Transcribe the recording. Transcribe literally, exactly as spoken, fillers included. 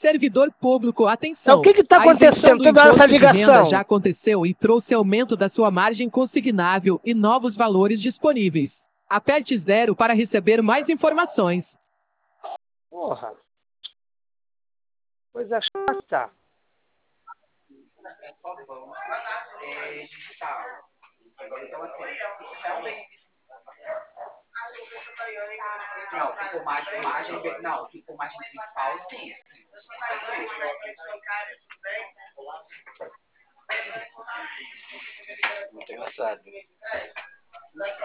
Servidor público, Então, o atenção. que está A isenção acontecendo? do Toda essa imposto de renda ligação. já aconteceu e trouxe aumento da sua margem consignável e novos valores disponíveis. Aperte zero para receber mais informações. Porra. Coisa chata. É digital. Agora então assim, realmente. Não, se for margem, margem, não, se for margem principal, sim. sim. Muito engraçado.